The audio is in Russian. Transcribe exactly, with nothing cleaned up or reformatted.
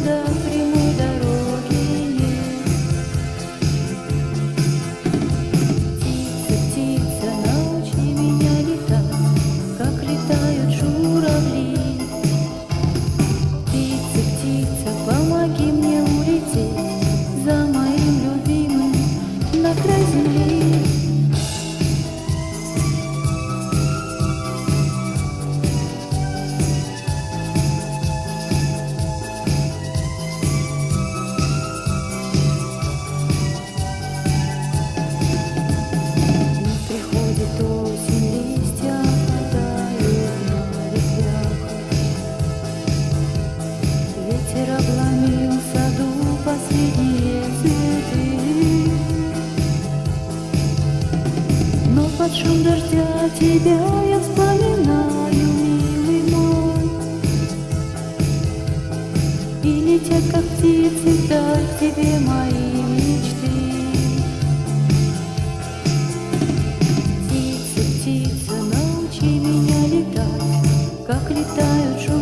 назад прямой дороги нет. Птица, птица, научи меня летать, как летают журавли. Птица, птица, помоги мне улететь за моим любимым на край земли. Ветер обломил в саду последние цветы, но под шум дождя тебя я вспоминаю, милый мой. И летят, как птицы, вдаль к тебе мои мечты. Птица, птица, научи меня летать, как летают журавли.